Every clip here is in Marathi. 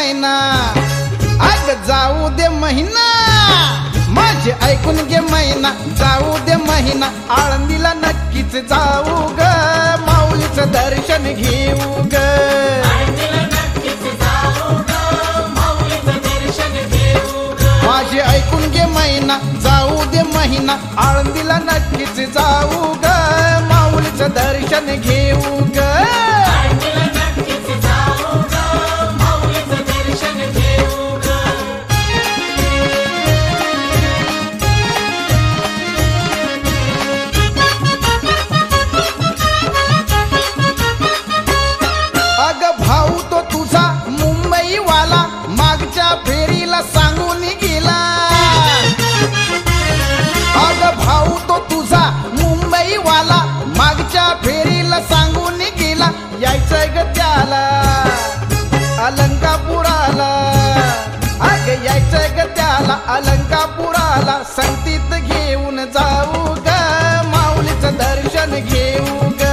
महिना, अग जाऊ दे महिना, माझे ऐकून घे मैना, जाऊ दे महिना, आळंदीला नक्कीच जाऊ ग, माऊलीचं दर्शन घेऊ ग. माझे ऐकून घे मैना, जाऊ दे महिना, आळंदीला नक्कीच जाऊ ग, माऊलीचं दर्शन घेऊ ग. मागच्या फेरीला सांगून गेला, अग भाऊ तो तुझा मुंबईवाला, मागच्या फेरीला सांगून गेला, यायचंय ग त्याला अलंकापुराला, अग यायचंय ग त्याला अलंकापुराला, संगतीत घेऊन जाऊ ग, माऊलीचं दर्शन घेऊ ग.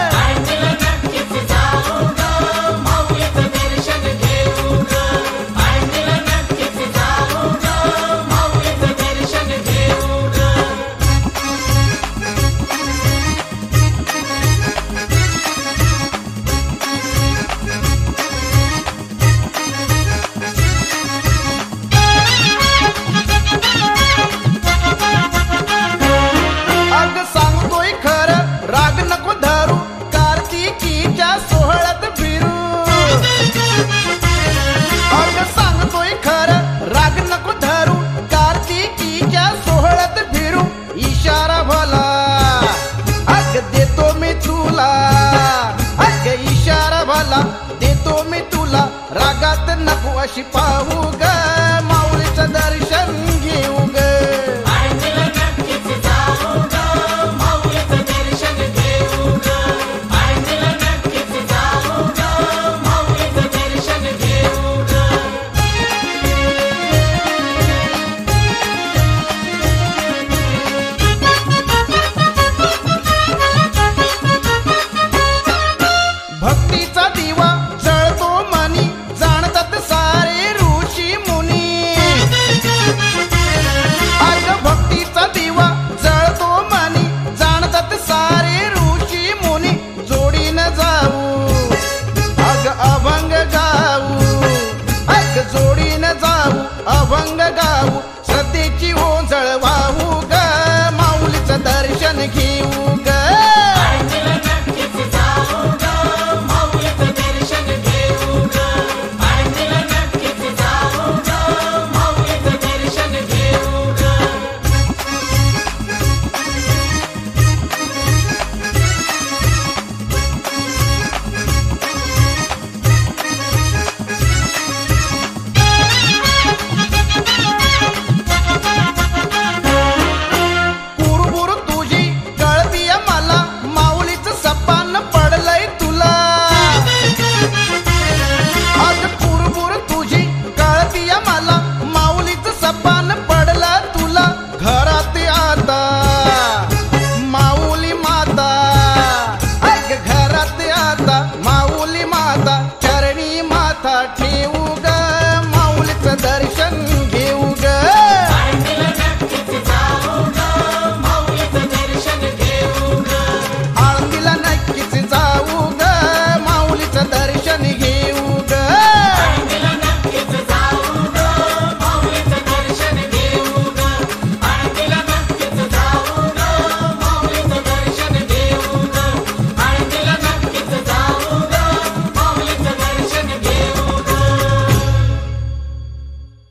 इशारा भला अग देतो मी तुला, अग इशारा भला देतो मी तुला, रागात नको अशी पाहू